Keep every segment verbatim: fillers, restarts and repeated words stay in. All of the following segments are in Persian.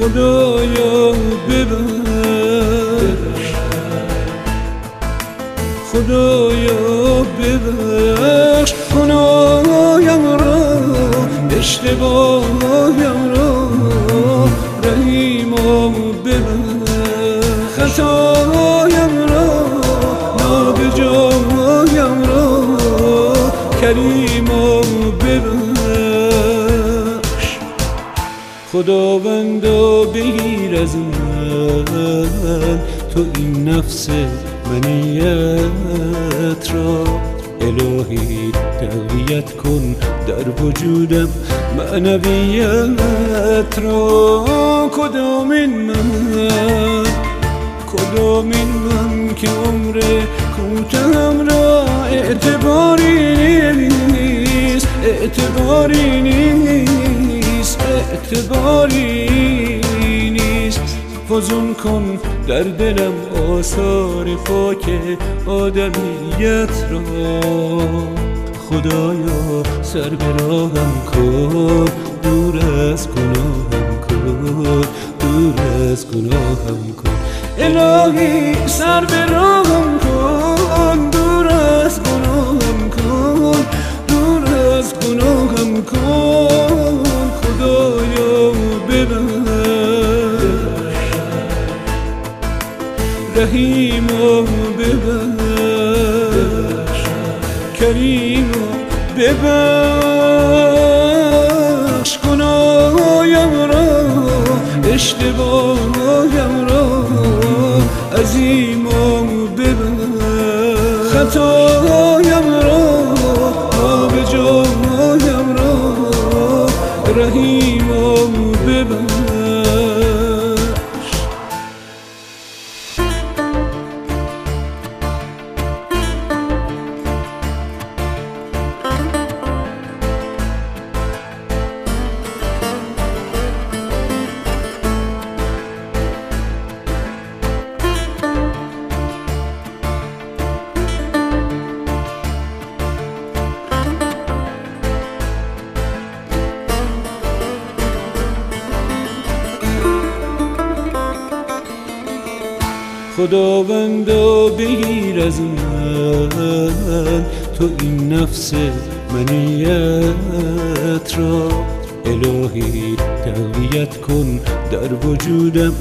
خدایا ببخش، خدایا ببخش گناهیم را، اشتباهیم را، رحیما ببخش خطایم را، نابجایم را، کریما ببخش. خداوندا بگیر از من تو این نفس منیت را، الهی تقویت کن در وجودم معنویت را. کدامین من، کدامین من که عمر کوتاهم را اعتباری نیست، اعتباری نیست، اعتباری نیست. فزون کن در دلم آثار پاک آدمیت را. خدایا سر به راهم کن، دور از گناهم کن، دور از گناهم کن. الهی سر به راهم کن، دور از گناهم کن، دور از گناهم کن. خدایا ببخش، رحیما ببخش، کریما ببخش گناهیم را، اشتباهیم را، عظیما ببخش خطایم را، نابجایم را، رحیما ببخش. خداوندا بگیر از من تو این نفس منیت را، الهی تقویت کن در وجودم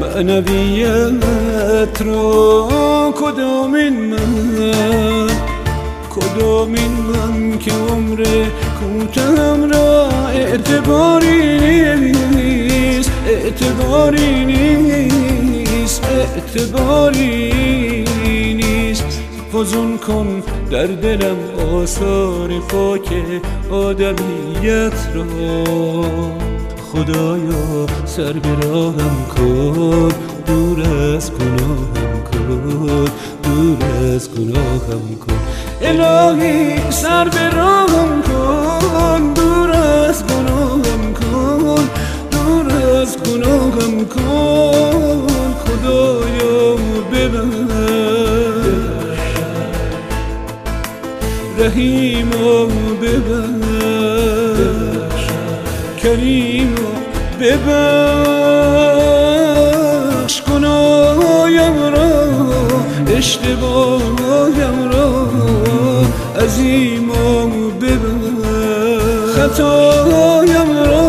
معنویت را. کدامین من، کدامین من که عمر کوتاهم را اعتباری نیست، اعتباری نیست، اعتباری نیست. فزون کن در دلم آثار پاک آدمیت را. خدایا سر به راهم کن، دور از گناهم کن، دور از گناهم کن. الهی سر به راهم کن، دور از گناهم کن، دور از گناهم کن. خدایا ببخش، رحیما ببخش، کریما ببخش گناهیم را، اشتباهیم را، عظیما ببخش خطایم را،